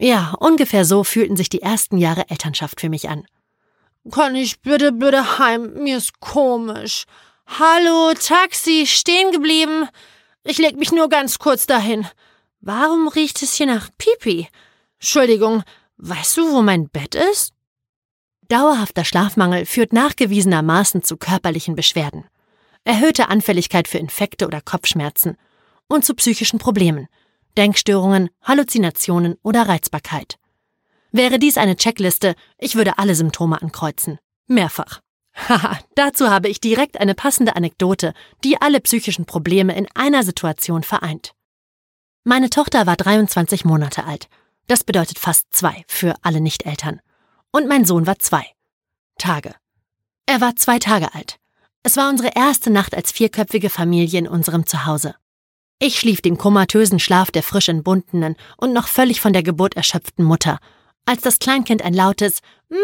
Ja, ungefähr so fühlten sich die ersten Jahre Elternschaft für mich an. Kann ich bitte heim? Mir ist komisch. Hallo, Taxi, stehen geblieben. Ich leg mich nur ganz kurz dahin. Warum riecht es hier nach Pipi? Entschuldigung, weißt du, wo mein Bett ist? Dauerhafter Schlafmangel führt nachgewiesenermaßen zu körperlichen Beschwerden, erhöhte Anfälligkeit für Infekte oder Kopfschmerzen und zu psychischen Problemen, Denkstörungen, Halluzinationen oder Reizbarkeit. Wäre dies eine Checkliste, ich würde alle Symptome ankreuzen. Mehrfach. Haha, dazu habe ich direkt eine passende Anekdote, die alle psychischen Probleme in einer Situation vereint. Meine Tochter war 23 Monate alt. Das bedeutet fast 2 für alle Nicht-Eltern. Und mein Sohn war 2 Tage. Er war 2 Tage alt. Es war unsere erste Nacht als 4-köpfige Familie in unserem Zuhause. Ich schlief den komatösen Schlaf der frisch entbundenen und noch völlig von der Geburt erschöpften Mutter, als das Kleinkind ein lautes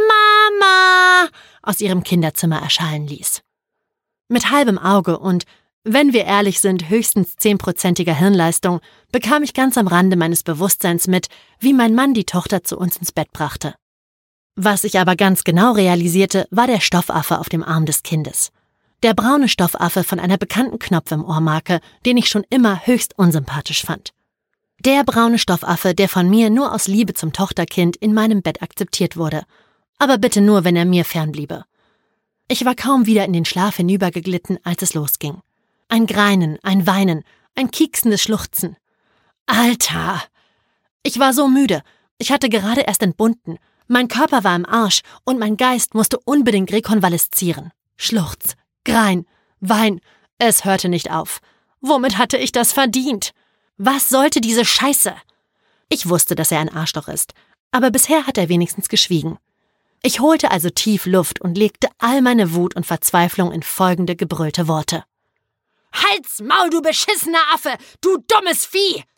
»Mama« aus ihrem Kinderzimmer erschallen ließ. Mit halbem Auge und, wenn wir ehrlich sind, höchstens 10%iger Hirnleistung, bekam ich ganz am Rande meines Bewusstseins mit, wie mein Mann die Tochter zu uns ins Bett brachte. Was ich aber ganz genau realisierte, war der Stoffaffe auf dem Arm des Kindes. Der braune Stoffaffe von einer bekannten Knopf im Ohrmarke, den ich schon immer höchst unsympathisch fand. Der braune Stoffaffe, der von mir nur aus Liebe zum Tochterkind in meinem Bett akzeptiert wurde. Aber bitte nur, wenn er mir fernbliebe. Ich war kaum wieder in den Schlaf hinübergeglitten, als es losging. Ein Greinen, ein Weinen, ein kieksendes Schluchzen. Alter! Ich war so müde. Ich hatte gerade erst entbunden. Mein Körper war im Arsch und mein Geist musste unbedingt rekonvaleszieren. Schluchz, Grein, Wein. Es hörte nicht auf. Womit hatte ich das verdient? Was sollte diese Scheiße? Ich wusste, dass er ein Arschloch ist, aber bisher hat er wenigstens geschwiegen. Ich holte also tief Luft und legte all meine Wut und Verzweiflung in folgende gebrüllte Worte. Halt's Maul, du beschissener Affe, du dummes Vieh!